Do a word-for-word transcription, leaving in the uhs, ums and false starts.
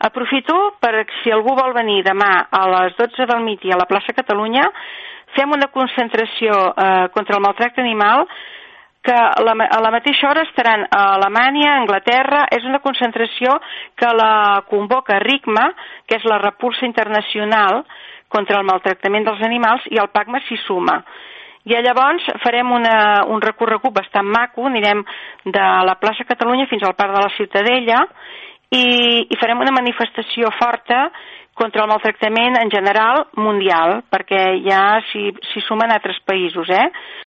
Aprofito per, si algú vol venir demà a les dotze del migdia a la plaça Catalunya, fem una concentració eh, contra el maltractament animal, que a la, a la mateixa hora estaran a Alemanya, a Anglaterra. És una concentració que la convoca RICMA, que és la Repulsa Internacional contra el Maltractament dels Animals, i el PACMA s'hi suma. I llavors farem una, un recorregut bastant maco, anirem de la plaça Catalunya fins al Parc de la Ciutadella, i, i farem una manifestació forta contra el maltractament en general mundial, perquè ja s'hi sumen altres països, eh?